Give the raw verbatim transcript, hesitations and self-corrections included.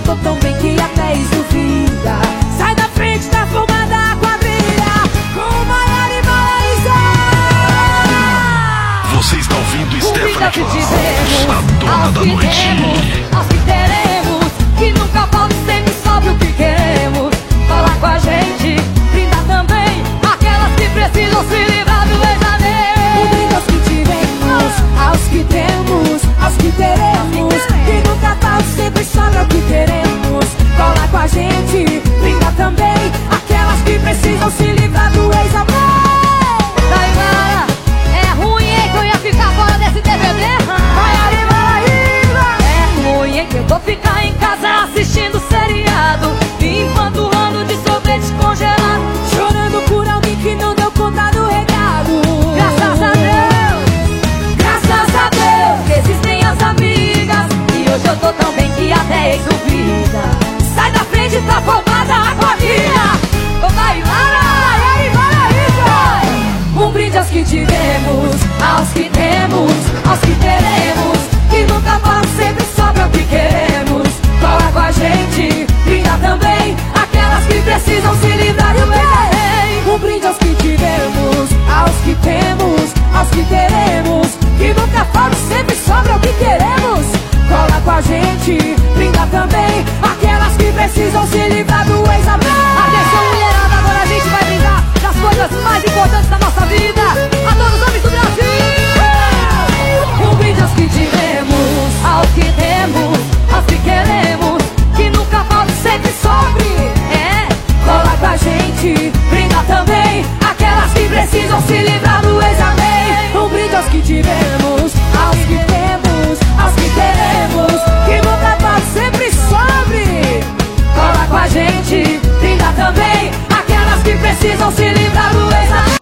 tô tão bem que até isso duvida. Sai da frente da forma da quadrilha com Maiara e Maraísa. Você está ouvindo Stephanie Claus, a dona da noite. Aos que teremos, que nunca falta, sempre sobre o que queremos. Falar com a gente, brindar também aquelas que precisam se livrar do ex-amém. Um brinde aos que tivemos, aos que temos, aos que teremos, que nunca falta, sempre sobra o que queremos. Colar com a gente, brindar também aquelas que precisam se livrar do ex-amém. Tainara, é ruim, hein, que eu ia ficar fora desse D V D? Maiara e Maraísa. É ruim, hein, que eu vou ficar em casa assistindo seriado, enquanto o ano de sorvete congelado, chorando por alguém que não deu conta do recado. Graças a Deus, graças a Deus, que existem as amigas, e hoje eu tô tão bem que até ex-duvida. Sai da frente pra formar da quadrilha com Tainara, Maiara e Maraísa. Um brinde aos que tivemos, aos que temos, aos que teremos, que nunca falta, sempre sobra o que queremos. Cola com a gente, brinda também aquelas que precisam se livrar do bem. Um brinde aos que tivemos, aos que temos, aos que teremos, que nunca falta, sempre sobra o que queremos. Cola com a gente, brinda também aquelas que precisam se livrar do ex-amém. Atenção, mulherada, agora a gente vai brindar das coisas mais importantes da nossa vida. A todos os homens do Brasil. Um brinde aos que tivemos, aos que temos, aos que queremos, que nunca falta, sempre sobre. É, cola com a gente, brinda também aquelas que precisam se livrar do ex-amém. Um brinde aos que tivemos,